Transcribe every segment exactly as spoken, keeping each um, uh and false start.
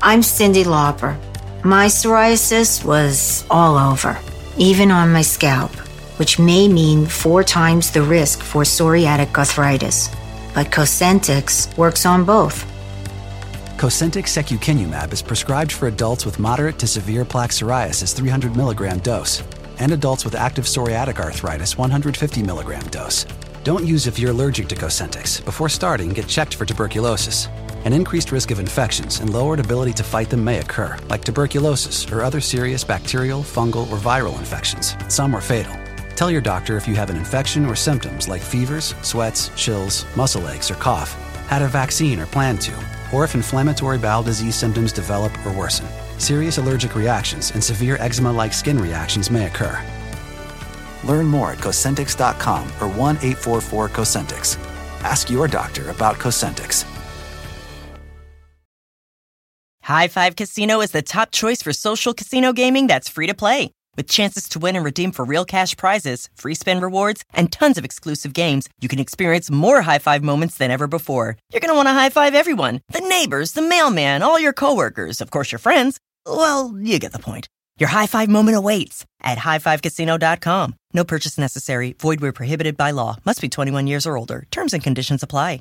I'm Cindy Lauper. My psoriasis was all over, even on my scalp, which may mean four times the risk for psoriatic arthritis. But Cosentyx works on both. Cosentyx secukinumab is prescribed for adults with moderate to severe plaque psoriasis three hundred milligram dose and adults with active psoriatic arthritis one hundred fifty milligram dose. Don't use if you're allergic to Cosentyx. Before starting, get checked for tuberculosis. An increased risk of infections and lowered ability to fight them may occur, like tuberculosis or other serious bacterial, fungal, or viral infections. Some are fatal. Tell your doctor if you have an infection or symptoms like fevers, sweats, chills, muscle aches, or cough, had a vaccine or plan to, or if inflammatory bowel disease symptoms develop or worsen. Serious allergic reactions and severe eczema-like skin reactions may occur. Learn more at Cosentyx dot com or one eight four four Cosentyx. Ask your doctor about Cosentyx. High Five Casino is the top choice for social casino gaming that's free to play. With chances to win and redeem for real cash prizes, free spin rewards, and tons of exclusive games, you can experience more High Five moments than ever before. You're going to want to high five everyone. The neighbors, the mailman, all your coworkers, of course your friends. Well, you get the point. Your High Five moment awaits at high five casino dot com. No purchase necessary. Void where prohibited by law. Must be twenty-one years or older. Terms and conditions apply.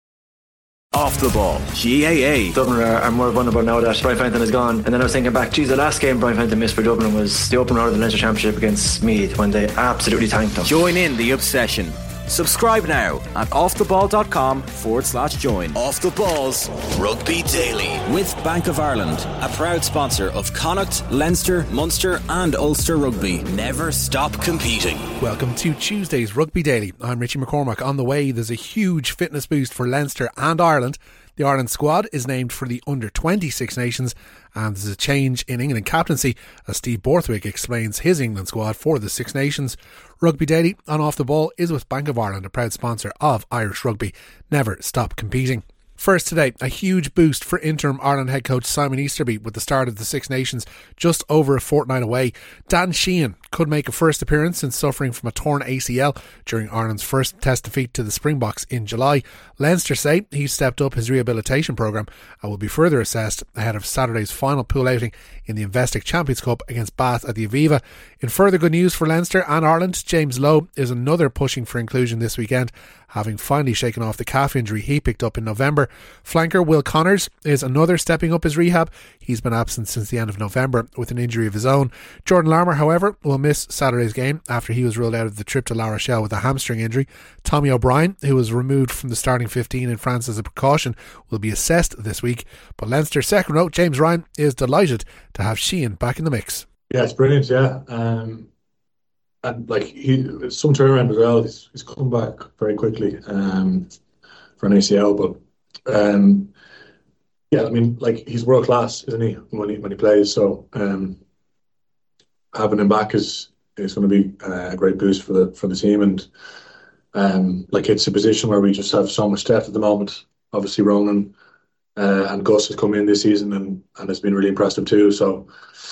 Off the ball, G A A. Dublin are, are more vulnerable now that Brian Fenton is gone. And then I was thinking back, geez, the last game Brian Fenton missed for Dublin was the open round of the Leinster Championship against Meath when they absolutely tanked them. Join in the obsession. Subscribe now at offtheball.com forward slash join. Off the Ball's Rugby Daily. With Bank of Ireland, a proud sponsor of Connacht, Leinster, Munster and Ulster Rugby. Never stop competing. Welcome to Tuesday's Rugby Daily. I'm Richie McCormack. On the way, there's a huge fitness boost for Leinster and Ireland. The Ireland squad is named for the under twenty Six Nations, and there's a change in England captaincy as Steve Borthwick explains his England squad for the Six Nations. Rugby Daily on Off the Ball is with Bank of Ireland, a proud sponsor of Irish Rugby. Never stop competing. First today, a huge boost for interim Ireland head coach Simon Easterby with the start of the Six Nations just over a fortnight away. Dan Sheehan could make a first appearance since suffering from a torn A C L during Ireland's first test defeat to the Springboks in July. Leinster say he's stepped up his rehabilitation programme and will be further assessed ahead of Saturday's final pool outing in the Investec Champions Cup against Bath at the Aviva. In further good news for Leinster and Ireland, James Lowe is another pushing for inclusion this weekend, having finally shaken off the calf injury he picked up in November. Flanker Will Connors is another stepping up his rehab. He's been absent since the end of November with an injury of his own. Jordan Larmour, however, will miss Saturday's game after he was ruled out of the trip to La Rochelle with a hamstring injury. Tommy O'Brien, who was removed from the starting fifteen in France as a precaution, will be assessed this week. But Leinster's second row, James Ryan, is delighted to have Sheehan back in the mix. Yeah, it's brilliant, yeah. Um, and like, he, some turnaround as well. He's, he's come back very quickly um, for an A C L, but um, yeah, I mean, like, he's world class, isn't he, when he when he plays? So um, having him back is is going to be uh, a great boost for the for the team, and um, like, it's a position where we just have so much depth at the moment. Obviously, Ronan uh, and Gus has come in this season and and has been really impressive too. So.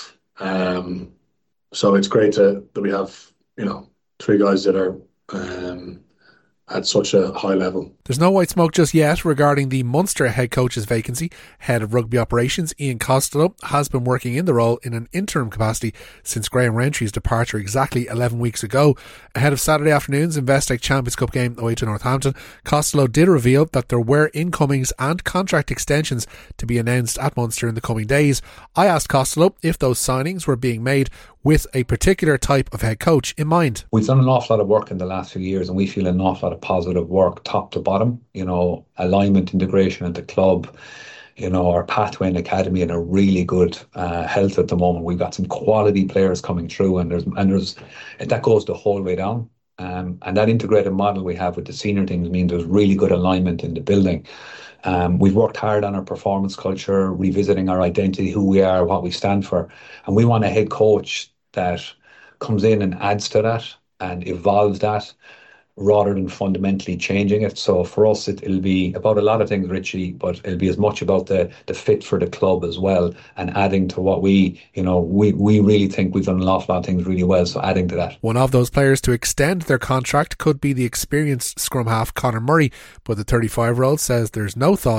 Um, so it's great to, that we have, you know, three guys that are um, at such a high level. There's no white smoke just yet regarding the Munster head coach's vacancy. Head of rugby operations Ian Costello has been working in the role in an interim capacity since Graham Rentry's departure exactly eleven weeks ago. Ahead of Saturday afternoon's Investec Champions Cup game away to Northampton, Costello did reveal that there were incomings and contract extensions to be announced at Munster in the coming days. I asked Costello if those signings were being made with a particular type of head coach in mind. We've done an awful lot of work in the last few years, and we feel an awful lot of positive work top to bottom. You know, alignment, integration at the club, you know, our pathway and academy in a really good uh, health at the moment. We've got some quality players coming through, and there's and there's that goes the whole way down. Um, and that integrated model we have with the senior teams means there's really good alignment in the building. Um, we've worked hard on our performance culture, revisiting our identity, who we are, what we stand for, and we want a head coach that comes in and adds to that and evolves that rather than fundamentally changing it. So for us, it, it'll be about a lot of things, Richie, but it'll be as much about the, the fit for the club as well, and adding to what we, you know, we, we really think we've done an awful lot of things really well, so adding to that. One of those players to extend their contract could be the experienced scrum half Conor Murray, but the thirty-five-year-old says there's no thoughts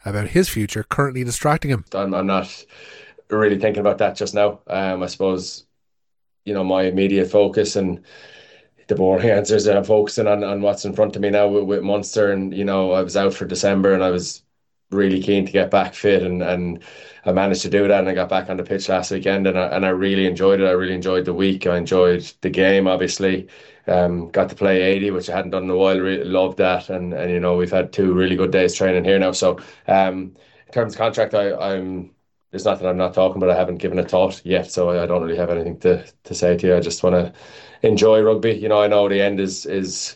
about his future currently distracting him. I'm, I'm not really thinking about that just now. Um, I suppose, you know, my immediate focus and the boring answers that I'm focusing on, on what's in front of me now with, with Munster. And, you know, I was out for December and I was really keen to get back fit, and, and I managed to do that, and I got back on the pitch last weekend, and I, and I really enjoyed it. I really enjoyed the week. I enjoyed the game, obviously. Um, got to play eighty, which I hadn't done in a while. Really loved that, and, and you know, we've had two really good days training here now. So um, in terms of contract, I, I'm there's nothing I'm not talking about. I haven't given a thought yet, so I, I don't really have anything to, to say to you. I just want to enjoy rugby. You know, I know the end is is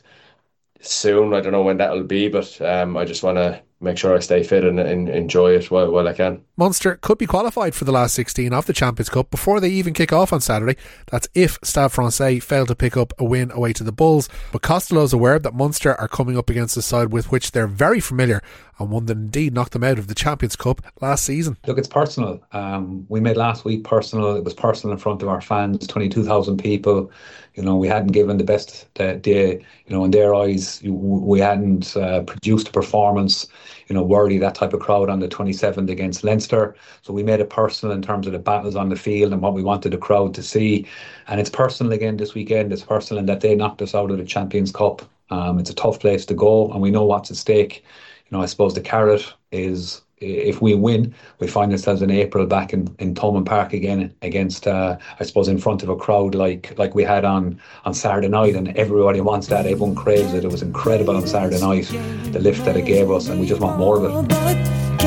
soon. I don't know when that'll be, but um, I just want to make sure I stay fit and, and enjoy it while, while I can. Munster could be qualified for the last sixteen of the Champions Cup before they even kick off on Saturday. That's if Stade Francais fail to pick up a win away to the Bulls. But Costello's aware that Munster are coming up against a side with which they're very familiar, and one that indeed knocked them out of the Champions Cup last season. Look, it's personal. Um, we made last week personal. It was personal in front of our fans, twenty-two thousand people. You know, we hadn't given the best day, you know, in their eyes, we hadn't uh, produced a performance, you know, worthy that type of crowd on the twenty-seventh against Leinster. So we made it personal in terms of the battles on the field and what we wanted the crowd to see. And it's personal again this weekend. It's personal in that they knocked us out of the Champions Cup. Um, it's a tough place to go, and we know what's at stake. You know, I suppose the carrot is, if we win, we find ourselves in April back in, in Thomond Park again against, uh, I suppose, in front of a crowd like like we had on, on Saturday night, and everybody wants that. Everyone craves it. It was incredible on Saturday night, the lift that it gave us, and we just want more of it. But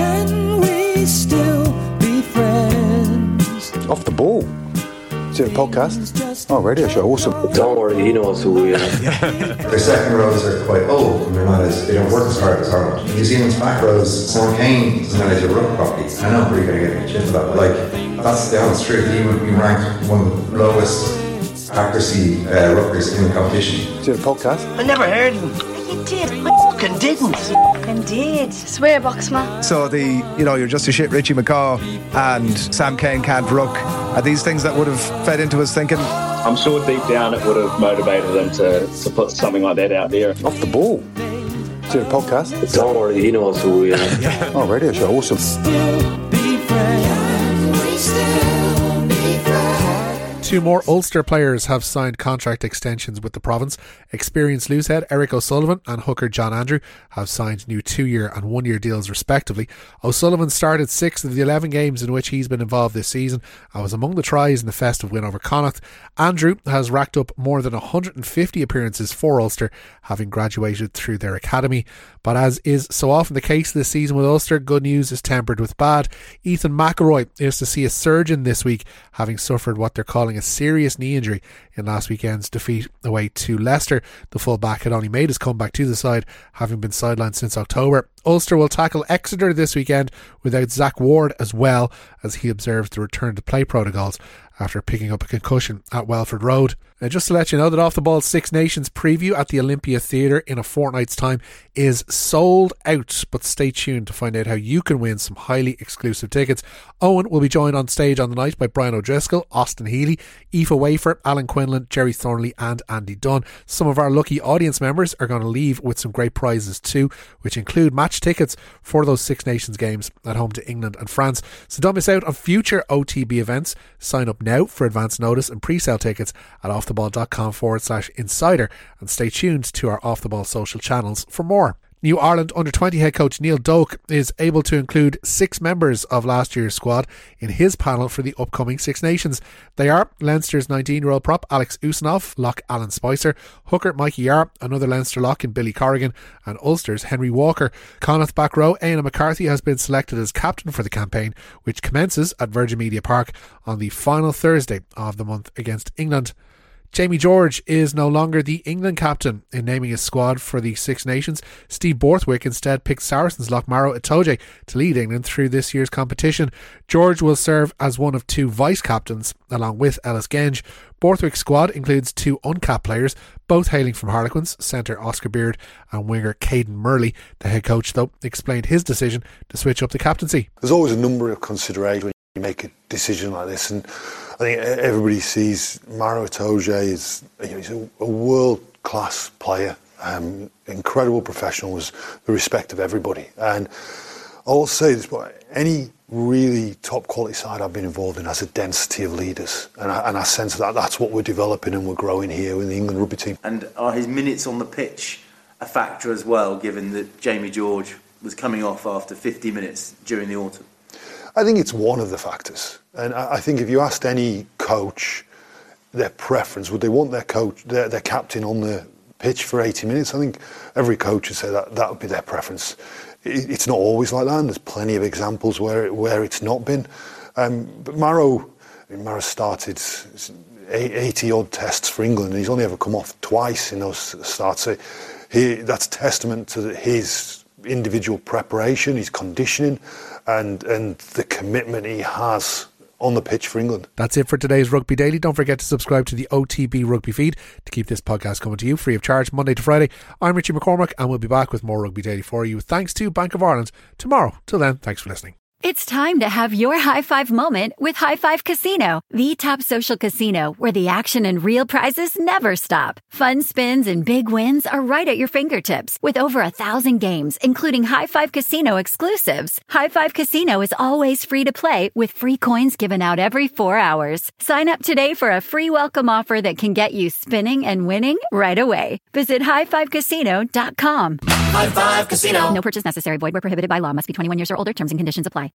can we still be friends? Off the ball. See the podcast? Oh, radio show, awesome. Don't worry, he knows who we are. Their second rows are quite old, and they're not as, they don't work as hard as Harland. New Zealand's back rows, Sam Kane doesn't know how to ruck properly. I know we're going to get a shit for that, but like, that's the honest truth. He would be ranked one of the lowest accuracy uh, ruckers in the competition. See the podcast? I never heard of him. You did. I fucking didn't. Indeed. Swear box, man. So the, you know, you're just a shit Richie McCaw and Sam Kane can't ruck. Are these things that would have fed into his thinking? I'm sure deep down it would have motivated them to, to put something like that out there. Off the ball. See the podcast? Don't worry, he knows who we are. Oh, radio show, awesome. Two more Ulster players have signed contract extensions with the province. Experienced loosehead Eric O'Sullivan and hooker John Andrew have signed new two-year and one-year deals respectively. O'Sullivan started six of the eleven games in which he's been involved this season and was among the tries in the festive win over Connacht. Andrew has racked up more than one hundred fifty appearances for Ulster, having graduated through their academy. But as is so often the case this season with Ulster, good news is tempered with bad. Ethan McElroy is to see a surgeon this week, having suffered what they're calling a serious knee injury in last weekend's defeat away to Leicester. The full-back had only made his comeback to the side, having been sidelined since October. Ulster will tackle Exeter this weekend without Zach Ward as well, as he observes the return to play protocols after picking up a concussion at Welford Road. Now, just to let you know that Off the Ball Six Nations preview at the Olympia Theatre in a fortnight's time is sold out, but stay tuned to find out how you can win some highly exclusive tickets. Owen will be joined on stage on the night by Brian O'Driscoll, Austin Healy, Aoife Wafer, Alan Quinlan, Jerry Thornley and Andy Dunn. Some of our lucky audience members are going to leave with some great prizes too, which include match tickets for those Six Nations games at home to England and France. So don't miss out on future O T B events. Sign up now for advance notice and pre-sale tickets at offtheball.com forward slash insider, and stay tuned to our Off the Ball social channels for more. New Ireland under twenty head coach Neil Doak is able to include six members of last year's squad in his panel for the upcoming Six Nations. They are Leinster's nineteen-year-old prop Alex Usanoff, lock Alan Spicer, hooker Mikey Yarr, another Leinster lock in Billy Corrigan, and Ulster's Henry Walker. Connacht back row Éanna McCarthy has been selected as captain for the campaign, which commences at Virgin Media Park on the final Thursday of the month against England. Jamie George is no longer the England captain in naming his squad for the Six Nations. Steve Borthwick instead picked Saracens lock Maro Itoje to lead England through this year's competition. George will serve as one of two vice-captains along with Ellis Genge. Borthwick's squad includes two uncapped players, both hailing from Harlequins, centre Oscar Beard and winger Caden Murley. The head coach, though, explained his decision to switch up the captaincy. There's always a number of considerations when you make a decision like this, and I think everybody sees Maro Itoje as, you know, he's a, a world-class player, um, incredible professional, was the respect of everybody. And I'll say this, but any really top quality side I've been involved in has a density of leaders, and I, and I sense that that's what we're developing and we're growing here in the England rugby team. And are his minutes on the pitch a factor as well, given that Jamie George was coming off after fifty minutes during the autumn? I think it's one of the factors, and I, I think if you asked any coach their preference, would they want their coach, their, their captain on the pitch for eighty minutes? I think every coach would say that that would be their preference. It's not always like that, and there's plenty of examples where it, where it's not been. Um, but Maro, I mean, Maro started eighty odd tests for England, and he's only ever come off twice in those starts. So he, that's testament to his individual preparation, his conditioning, and and the commitment he has on the pitch for England. That's it for today's Rugby Daily. Don't forget to subscribe to the O T B Rugby feed to keep this podcast coming to you free of charge Monday to Friday. I'm Richie McCormack, and we'll be back with more Rugby Daily for you thanks to Bank of Ireland tomorrow. Till then, thanks for listening. It's time to have your high five moment with High Five Casino, the top social casino where the action and real prizes never stop. Fun spins and big wins are right at your fingertips with over a thousand games, including High Five Casino exclusives. High Five Casino is always free to play with free coins given out every four hours. Sign up today for a free welcome offer that can get you spinning and winning right away. Visit high five casino dot com. High Five Casino. No purchase necessary. Void where prohibited by law. Must be twenty-one years or older. Terms and conditions apply.